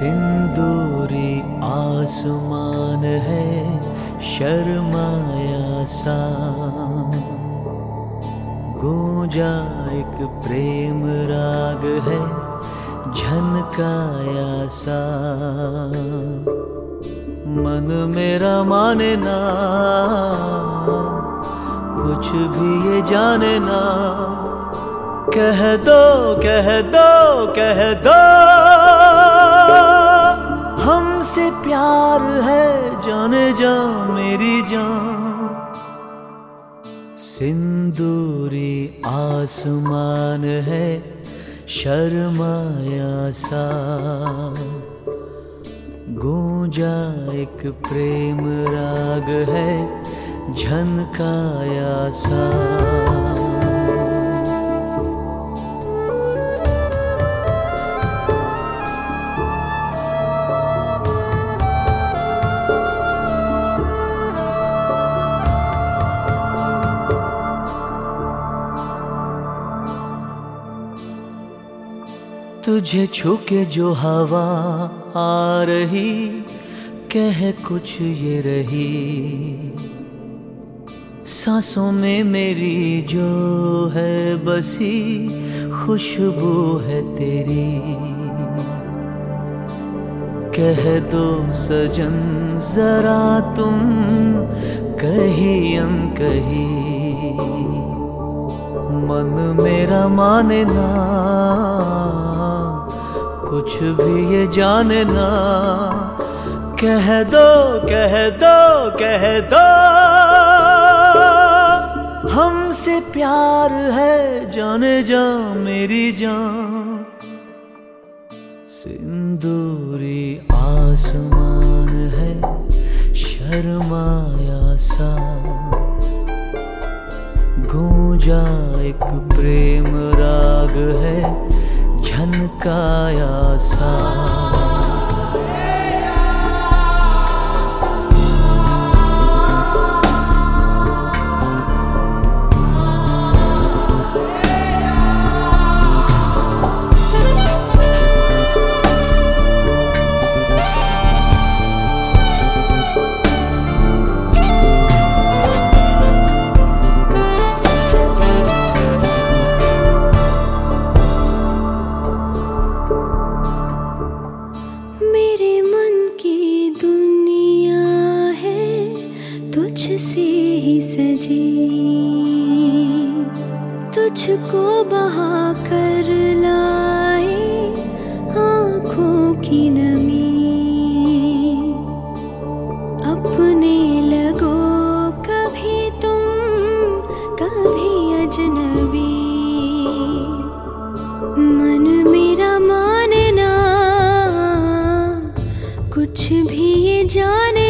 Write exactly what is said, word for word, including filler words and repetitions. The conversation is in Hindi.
सिंदूरी आसमान है शर्माया सा, गूंजा एक प्रेम राग है झनकाया सा। मन मेरा माने ना, कुछ भी ये जाने ना, कह दो कह दो कह दो हमसे प्यार है जाने जा मेरी जान। सिंदूरी आसमान है शर्माया सा, गूंजा एक प्रेम राग है झनकाया सा। तुझे छू के जो हवा आ रही, कह कुछ ये रही, सांसों में मेरी जो है बसी खुशबू है तेरी। कह दो सजन जरा तुम कहीं अनकही, मन मेरा माने ना, कुछ भी ये जाने ना, कह दो कह दो कह दो हमसे प्यार है जाने जा मेरी जान। सिंदूरी आसमान है शर्माया सा, गूंजा एक प्रेम राग है झनकाया सा। तुझसे ही सजी, तुझको बहा कर लाए आँखों की नमी। अपने लगो कभी तुम कभी अजनबी, मन मेरा माने ना, कुछ भी ये जाने